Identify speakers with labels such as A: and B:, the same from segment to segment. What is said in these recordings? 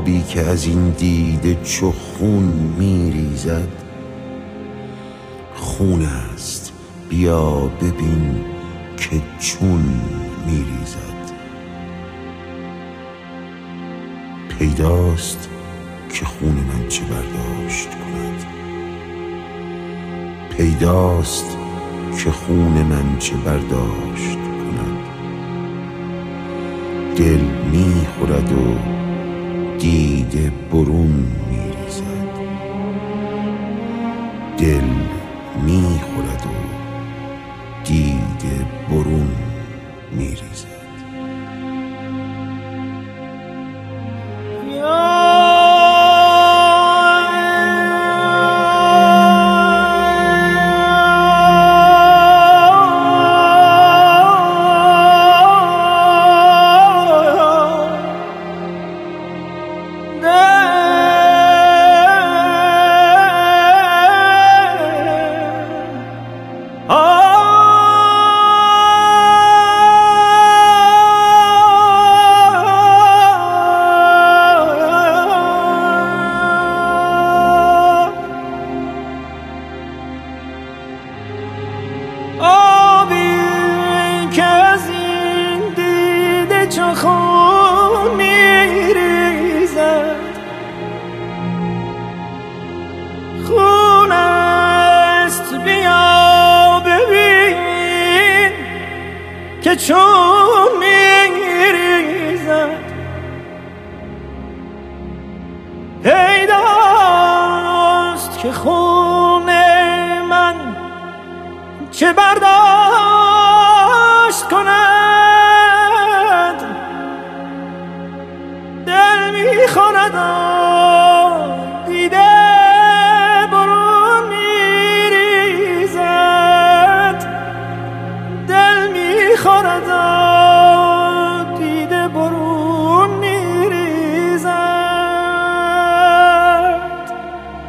A: آبی که از این دیده چو خون میریزد خون است، بیا ببین که چون میریزد. پیداست که خون من چه برداشت کند، پیداست که خون من چه برداشت کند. دل میخورد و دیده برون میریزد، دل میخورد و دیده برون میریزد.
B: خون میریزد خون است، بیا ببین که چون میریزد. پیداست که خون من چه برداشت کند، دل میخورد دیده برون میریزد، دل میخورد دیده برون میریزد.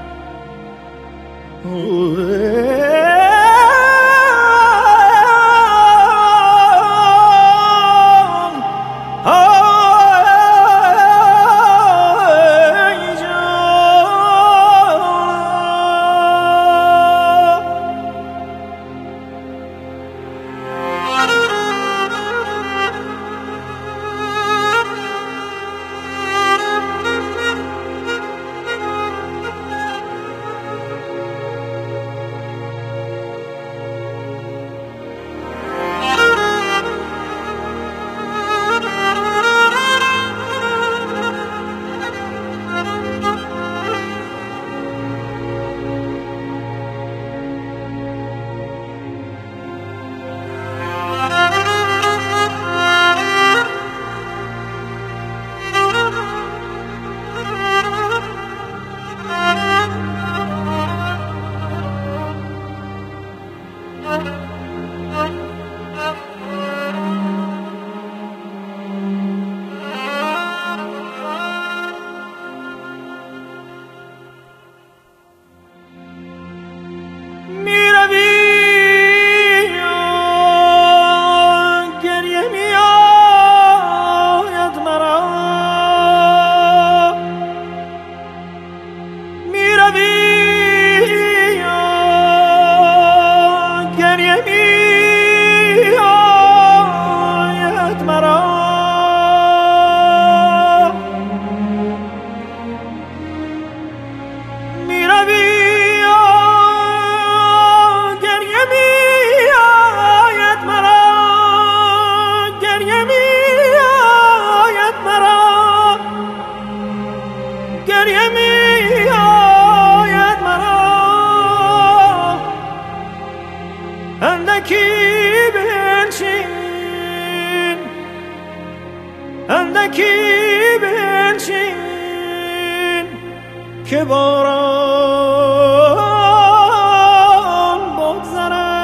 B: اندکی بنشین که باران بگذرد.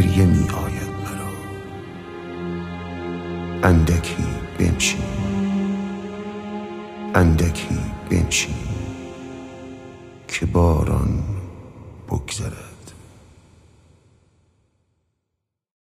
A: گریه می آید مرا. اندکی بنشین، اندکی بنشین که باران بگذرد.